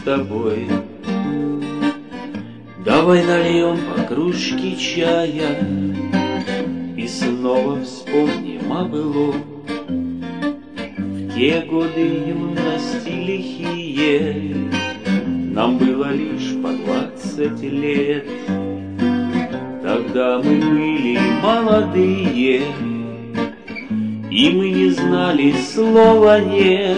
тобой. Давай нальем по кружке чая и снова вспомним о былом. В те годы юности лихие нам было лишь по 20 лет. Тогда мы были молодые, и мы не знали слова «нет».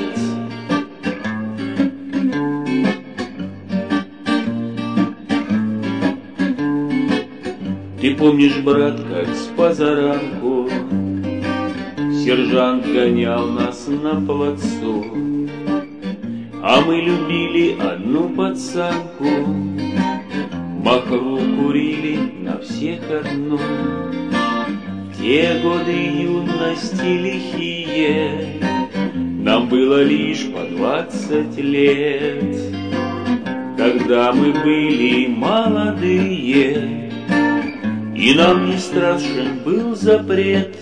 Ты помнишь, брат, как с позаранку сержант гонял нас на плацу, а мы любили одну пацанку, махру курили на всех одну. В те годы юности лихие нам было лишь по 20 лет. Тогда мы были молодые, и нам не страшен был запрет.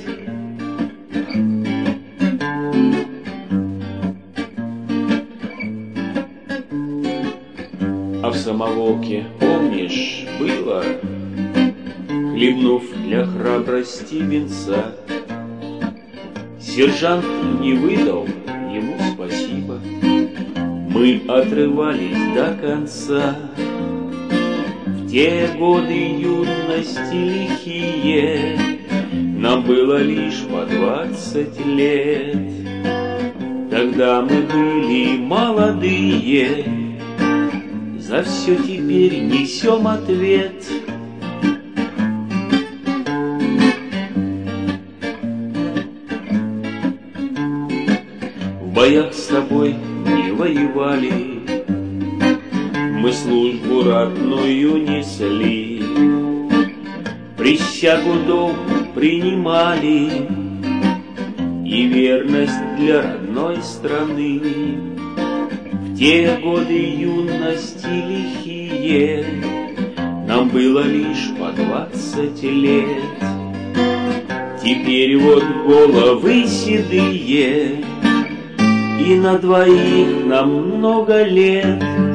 А в самоволке, помнишь, было, хлебнув для храбрости винца, сержант не выдал ему спасибо, мы отрывались до конца. В те годы юности лихие нам было лишь по 20 лет. Тогда мы были молодые, за все теперь несем ответ. В боях с тобой не воевали, мы службу ратную несли, присягу долгу принимали и верность для родной страны. В те годы юности лихие нам было лишь по 20 лет. Теперь вот головы седые, и на двоих нам много лет.